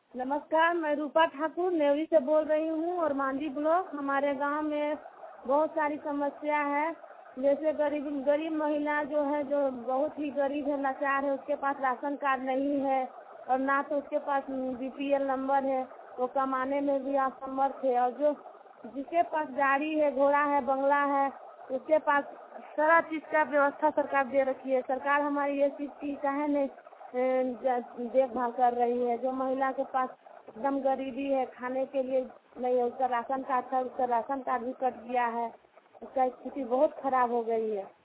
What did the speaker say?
नमस्कार, मैं रूपा ठाकुर नेवरी से बोल रही हूँ और मांझी ब्लॉक। हमारे गांव में बहुत सारी समस्या है। जैसे गरीब महिला जो है, जो बहुत ही गरीब है, लाचार है, उसके पास राशन कार्ड नहीं है और ना तो उसके पास बीपीएल नंबर है। वो कमाने में भी असमर्थ है। और जो जिसके पास गाड़ी है, घोड़ा है, बंगला है, उसके पास सारा चीज का व्यवस्था सरकार दे रखी है। सरकार हमारी ये चीज की काहे नहीं देखभाल कर रही है। जो महिला के पास एकदम गरीबी है, खाने के लिए नहीं है, उसका राशन कार्ड था, उसका राशन कार्ड भी कट गया है। उसका स्थिति बहुत खराब हो गई है।